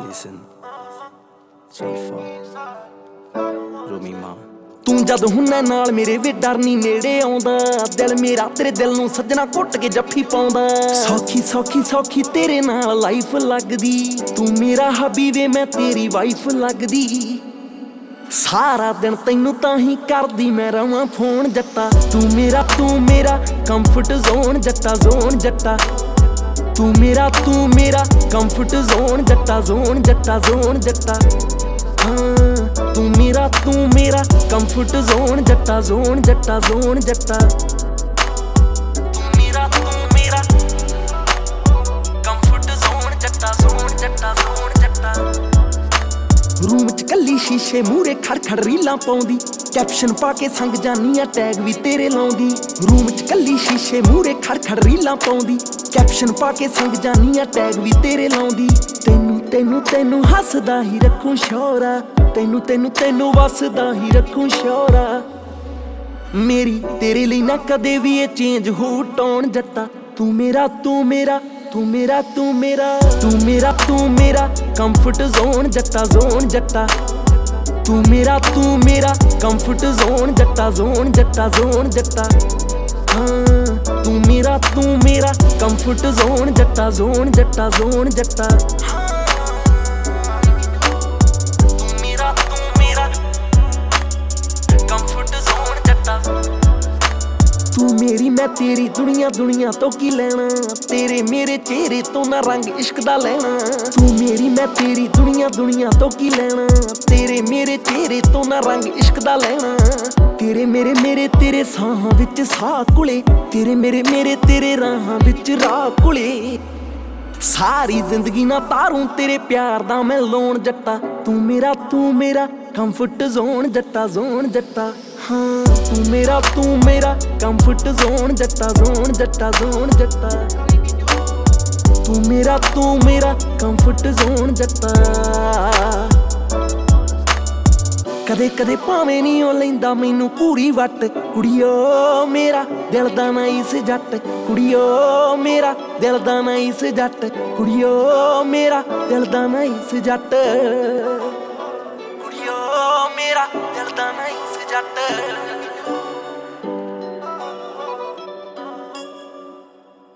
Listen, Sulfa, Romima। ਤੂੰ ਜਦ ਹੁੰਨਾ ਨਾਲ ਮੇਰੇ ਵੀ ਡਰ ਨੀ ਨੇੜੇ ਆਉਂਦਾ। ਦਿਲ ਮੇਰਾ ਤੇਰੇ ਦਿਲ ਨੂੰ ਸੱਜਣਾ ਘੁੱਟ ਕੇ ਜੱਫੀ ਪਾਉਂਦਾ। ਸੌਖੀ ਸੌਖੀ ਸੌਖੀ ਤੇਰੇ ਨਾਲ ਲਾਈਫ ਲੱਗਦੀ। ਤੂੰ ਮੇਰਾ ਹਬੀ ਵੇ ਮੈਂ ਤੇਰੀ ਵਾਈਫ ਲੱਗਦੀ। ਸਾਰਾ ਦਿਨ ਤੈਨੂੰ ਤਾਂ ਹੀ ਕਰਦੀ ਮੈਂ ਰਵਾਂ ਫੋਨ ਜੱਟਾ। ਤੂੰ ਮੇਰਾ ਕੰਫਰਟ ਜ਼ੋਨ ਜੱਟਾ ਜ਼ੋਨ ਜੱਟਾ। ਤੂੰ ਮੇਰਾ ਕੰਫਰਟ ਜ਼ੋਨ ਜੱਟਾ ਜ਼ੋਨ ਜੱਟਾ ਜ਼ੋਨ ਜੱਟਾ। ਹਾਂ ਤੂੰ ਮੇਰਾ ਕੰਫਰਟ ਜ਼ੋਨ ਜੱਟਾ ਜ਼ੋਨ ਜੱਟਾ ਜ਼ੋਨ ਜੱਟਾ। ਤੂੰ ਮੇਰਾ ਕੰਫਰਟ ਜ਼ੋਨ ਜੱਟਾ ਜ਼ੋਨ ਜੱਟਾ ਜ਼ੋਨ ਜੱਟਾ। ਰੂਮ ਚ ਕੱਲੀ ਸ਼ੀਸ਼ੇ ਮੂਰੇ ਖੜਖੜ ਰੀਲਾਂ ਪਾਉਂਦੀ। ਕੈਪਸ਼ਨ ਪਾ ਕੇ ਸੰਗ ਜਾਨੀ ਆ ਟੈਗ ਵੀ ਤੇਰੇ ਲਾਉਂਦੀ। ਰੂਮ ਚ ਕੱਲੀ ਸ਼ੀਸ਼ੇ ਮੂਰੇ ਖੜਖੜ ਰੀਲਾਂ ਪਾਉਂਦੀ। ਕੈਪਸ਼ਨ ਪਾ ਕੇ ਸੰਗ ਜਾਨੀ ਆ ਟੈਗ ਵੀ ਤੇਰੇ ਲਾਉਂਦੀ। ਤੈਨੂੰ ਹੱਸਦਾ ਹੀ ਰੱਖੂੰ ਸ਼ੌਰਾ। ਤੈਨੂੰ ਵਸਦਾ ਹੀ ਰੱਖੂੰ ਸ਼ੌਰਾ। ਮੇਰੀ ਤੇਰੇ ਲਈ ਨਾ ਕਦੇ ਵੀ ਇਹ ਚੇਂਜ ਹੋ ਟੋਨ ਜੱਟਾ। ਤੂੰ ਮੇਰਾ ਕੰਫਰਟ ਜ਼ੋਨ ਜੱਟਾ ਜ਼ੋਨ ਜੱਟਾ। ਤੂੰ ਮੇਰਾ ਕੰਫਰਟ ਜ਼ੋਨ ਜੱਟਾ ਜ਼ੋਨ ਜੱਟਾ ਜ਼ੋਨ ਜੱਟਾ। ਹਾਂ ਤੂੰ ਮੇਰਾ ਕੰਫਰਟ ਜ਼ੋਨ ਜੱਟਾ ਜ਼ੋਨ ਜੱਟਾ ਜ਼ੋਨ ਜੱਟਾ। ਤੂੰ ਮੇਰਾ ਕੰਫਰਟ ਜ਼ੋਨ ਜੱਟਾ। ਤੂੰ ਮੇਰੀ ਮੈਂ ਤੇਰੀ ਦੁਨੀਆ ਤੋਂ ਕੀ ਲੈਣਾ। ਤੇਰੇ ਮੇਰੇ ਚਿਹਰੇ ਤੋਂ ਨਾ ਰੰਗ ਇਸ਼ਕ ਦਾ ਲੈਣਾ। ਤੂੰ ਮੇਰੀ ਮੈਂ ਤੇਰੀ ਦੁਨੀਆ ਤੋਂ ਕੀ ਲੈਣਾ। ਤੇਰੇ ਮੇਰੇ ਚਿਹਰੇ ਤੋਂ ਨਾ ਰੰਗ ਇਸ਼ਕ ਦਾ ਲੈਣਾ। ਤੇਰੇ ਮੇਰੇ ਤੇਰੇ ਸਾਹਾਂ ਵਿੱਚ ਸਾਹ ਕੁਲੇ। ਤੇਰੇ ਮੇਰੇ ਤੇਰੇ ਰਾਹਾਂ ਵਿੱਚ ਰਾਹ ਕੁਲੇ। ਸਾਰੀ ਜ਼ਿੰਦਗੀ ਨਾ ਤਾਰੂੰ ਤੇਰੇ ਪਿਆਰ ਦਾ ਮੈਂ ਲੋਨ ਜੱਟਾ। ਤੂੰ ਮੇਰਾ ਕੰਫਰਟ ਜ਼ੋਨ ਜੱਟਾ ਜ਼ੋਨ ਜੱਟਾ। ਹਾਂ ਤੂੰ ਮੇਰਾ ਕੰਫਰਟ ਜ਼ੋਨ ਜੱਟਾ ਜ਼ੋਨ ਜੱਟਾ ਜ਼ੋਨ ਜੱਟਾ। ਤੂੰ ਮੇਰਾ ਕੰਫਰਟ ਜ਼ੋਨ ਜੱਟਾ। ਕਦੇ ਭਾਵੇਂ ਨੀ ਉਹ ਲੈਂਦਾ ਮੈਨੂੰ ਪੂਰੀ ਵੱਟ। ਕੁੜੀਓ ਮੇਰਾ ਦਿਲ ਦਾ ਨਾਈਸ ਜੱਟ। ਕੁੜੀਓ ਮੇਰਾ ਦਿਲ ਦਾ ਨਾਈਸ ਜੱਟ। ਕੁੜੀਓ ਮੇਰਾ ਦਿਲ ਦਾ ਨਾਈਸ ਜੱਟ। ਕੁੜੀਓ ਮੇਰਾ ਦਿਲ ਦਾ ਨਾਈਸ ਜੱਟ।